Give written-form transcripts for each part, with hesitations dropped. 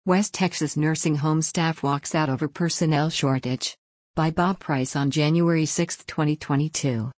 West Texas nursing home staff walks out over personnel shortage. By Bob Price on January 6, 2022.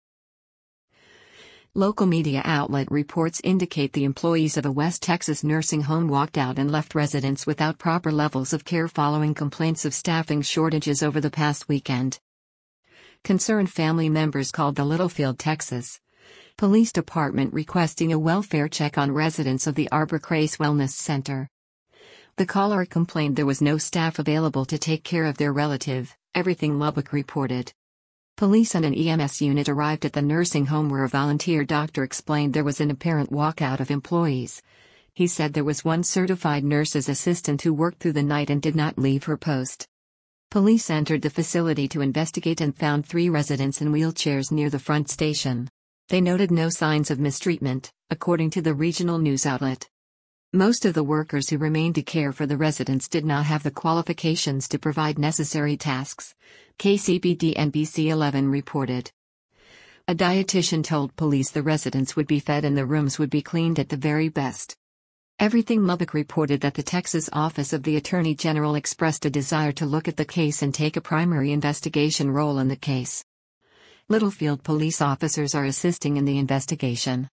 Local media outlet reports indicate the employees of a West Texas nursing home walked out and left residents without proper levels of care following complaints of staffing shortages over the past weekend. Concerned family members called the Littlefield, Texas Police Department requesting a welfare check on residents of the Arbor Grace Wellness Center. The caller complained there was no staff available to take care of their relative, Everything Lubbock reported. Police and an EMS unit arrived at the nursing home where a volunteer doctor explained there was an apparent walkout of employees. He said there was one certified nurse's assistant who worked through the night and did not leave her post. Police entered the facility to investigate and found 3 residents in wheelchairs near the front station. They noted no signs of mistreatment, according to the regional news outlet. Most of the workers who remained to care for the residents did not have the qualifications to provide necessary tasks, KCBD NBC 11 reported. A dietitian told police the residents would be fed and the rooms would be cleaned at the very best. Everything Lubbock reported that the Texas Office of the Attorney General expressed a desire to look at the case and take a primary investigation role in the case. Littlefield police officers are assisting in the investigation.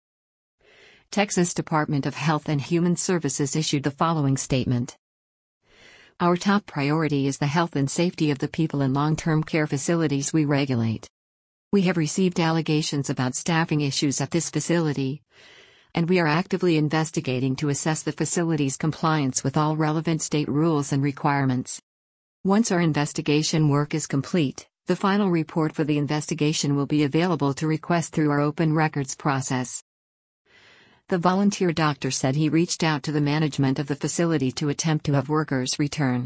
Texas Department of Health and Human Services issued the following statement. Our top priority is the health and safety of the people in long-term care facilities we regulate. We have received allegations about staffing issues at this facility, and we are actively investigating to assess the facility's compliance with all relevant state rules and requirements. Once our investigation work is complete, the final report for the investigation will be available to request through our open records process. The volunteer doctor said he reached out to the management of the facility to attempt to have workers return.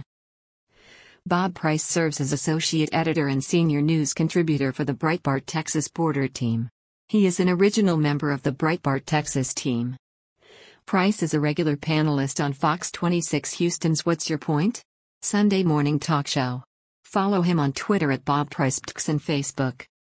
Bob Price serves as associate editor and senior news contributor for the Breitbart Texas Border team. He is an original member of the Breitbart Texas team. Price is a regular panelist on Fox 26 Houston's What's Your Point? Sunday morning talk show. Follow him on Twitter at Bob Price and Facebook.